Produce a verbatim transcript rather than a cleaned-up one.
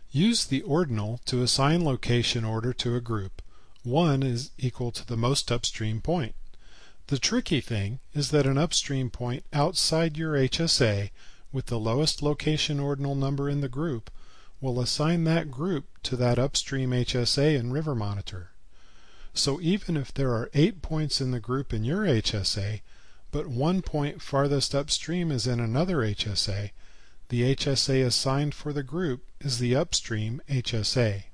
Use the ordinal to assign location order to a group. one is equal to the most upstream point. The tricky thing is that an upstream point outside your H S A with the lowest location ordinal number in the group will assign that group to that upstream H S A in River Monitor. So even if there are eight points in the group in your H S A, but one point farthest upstream is in another H S A, the H S A assigned for the group is the upstream H S A.